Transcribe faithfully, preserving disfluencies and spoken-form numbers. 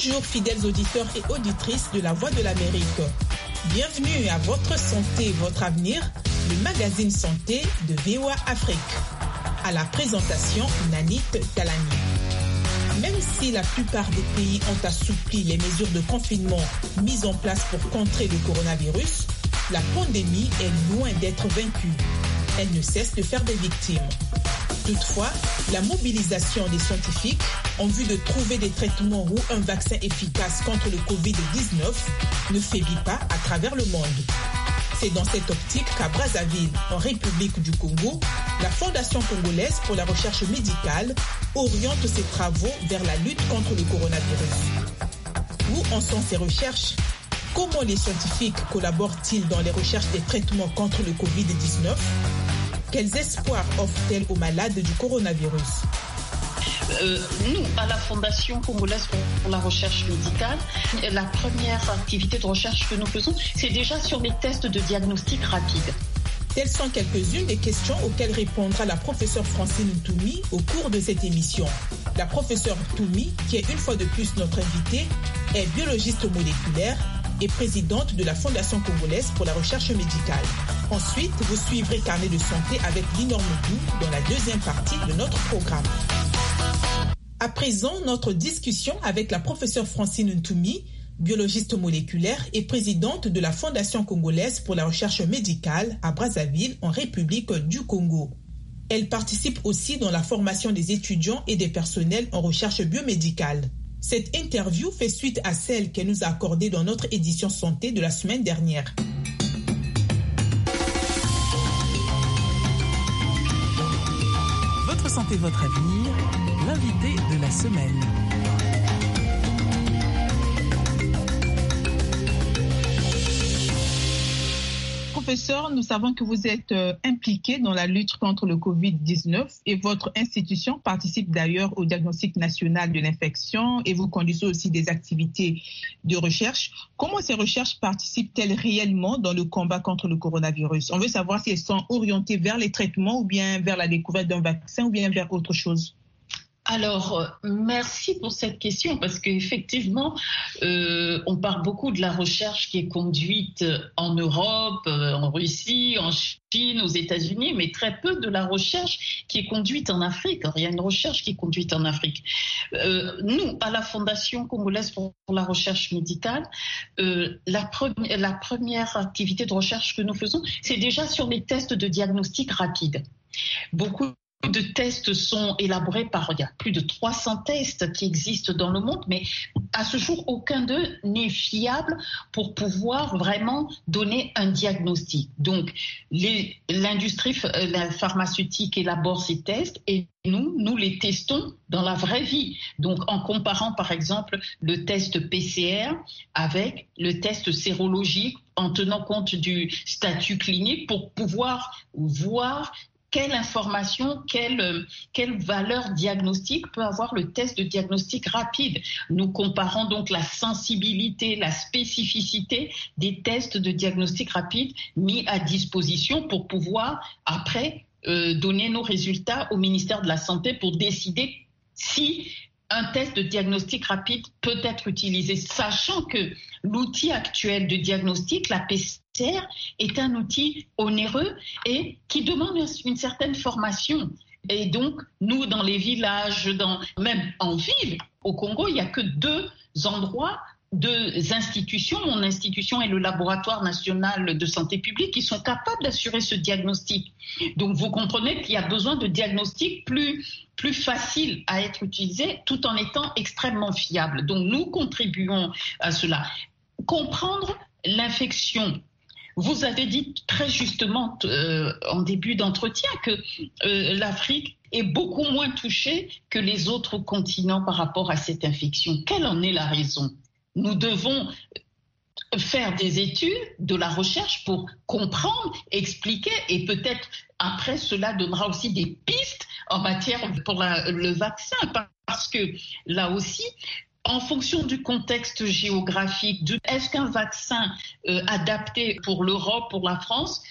Bonjour fidèles auditeurs et auditrices de La Voix de l'Amérique. Bienvenue à Votre Santé, Votre Avenir, le magazine santé de V O A Afrique. À la présentation, Nanit Talani. Même si la plupart des pays ont assoupli les mesures de confinement mises en place pour contrer le coronavirus, la pandémie est loin d'être vaincue. Elle ne cesse de faire des victimes. Toutefois, la mobilisation des scientifiques en vue de trouver des traitements ou un vaccin efficace contre le covid dix-neuf ne faiblit pas à travers le monde. C'est dans cette optique qu'à Brazzaville, en République du Congo, la Fondation congolaise pour la recherche médicale oriente ses travaux vers la lutte contre le coronavirus. Où en sont ces recherches ? Comment les scientifiques collaborent-ils dans les recherches des traitements contre le covid dix-neuf ? Quels espoirs offrent-elles aux malades du coronavirus ? Euh, nous, à la Fondation congolaise pour la recherche médicale, la première activité de recherche que nous faisons, c'est déjà sur les tests de diagnostic rapide. Telles sont quelques-unes des questions auxquelles répondra la professeure Francine Ntoumi au cours de cette émission. La professeure Ntoumi, qui est une fois de plus notre invitée, est biologiste moléculaire et présidente de la Fondation congolaise pour la recherche médicale. Ensuite, vous suivrez Carnet de santé avec Linorme Dou dans la deuxième partie de notre programme. À présent, notre discussion avec la professeure Francine Ntoumi, biologiste moléculaire et présidente de la Fondation congolaise pour la recherche médicale à Brazzaville, en République du Congo. Elle participe aussi dans la formation des étudiants et des personnels en recherche biomédicale. Cette interview fait suite à celle qu'elle nous a accordée dans notre édition santé de la semaine dernière. Votre santé, votre avenir, l'invité de la semaine. Professeur, nous savons que vous êtes euh, impliqué dans la lutte contre le covid dix-neuf et votre institution participe d'ailleurs au diagnostic national de l'infection et vous conduisez aussi des activités de recherche. Comment ces recherches participent-elles réellement dans le combat contre le coronavirus ? On veut savoir si elles sont orientées vers les traitements ou bien vers la découverte d'un vaccin ou bien vers autre chose. Alors, merci pour cette question parce qu'effectivement, euh, on parle beaucoup de la recherche qui est conduite en Europe, en Russie, en Chine, aux États-Unis, mais très peu de la recherche qui est conduite en Afrique. Alors, il y a une recherche qui est conduite en Afrique. Euh, nous, à la Fondation congolaise pour la recherche médicale, euh, la, pre- la première activité de recherche que nous faisons, c'est déjà sur les tests de diagnostic rapide. Beaucoup de tests sont élaborés par, il y a plus de trois cents tests qui existent dans le monde, mais à ce jour, aucun d'eux n'est fiable pour pouvoir vraiment donner un diagnostic. Donc, les, l'industrie la pharmaceutique élabore ces tests et nous, nous les testons dans la vraie vie. Donc, en comparant, par exemple, le test P C R avec le test sérologique, en tenant compte du statut clinique pour pouvoir voir quelle information, quelle, quelle valeur diagnostique peut avoir le test de diagnostic rapide. Nous comparons donc la sensibilité, la spécificité des tests de diagnostic rapide mis à disposition pour pouvoir après euh, donner nos résultats au ministère de la Santé pour décider si un test de diagnostic rapide peut être utilisé, sachant que l'outil actuel de diagnostic, la P C R, est un outil onéreux et qui demande une certaine formation. Et donc, nous, dans les villages, dans, même en ville, au Congo, il n'y a que deux endroits, deux institutions. Mon institution et le Laboratoire national de santé publique qui sont capables d'assurer ce diagnostic. Donc, vous comprenez qu'il y a besoin de diagnostics plus, plus faciles à être utilisés tout en étant extrêmement fiables. Donc, nous contribuons à cela. Comprendre l'infection. Vous avez dit très justement euh, en début d'entretien que euh, l'Afrique est beaucoup moins touchée que les autres continents par rapport à cette infection. Quelle en est la raison ? Nous devons faire des études, de la recherche pour comprendre, expliquer et peut-être après cela donnera aussi des pistes en matière pour la, le vaccin parce que là aussi, en fonction du contexte géographique, de, est-ce qu'un vaccin euh, adapté pour l'Europe, pour la France,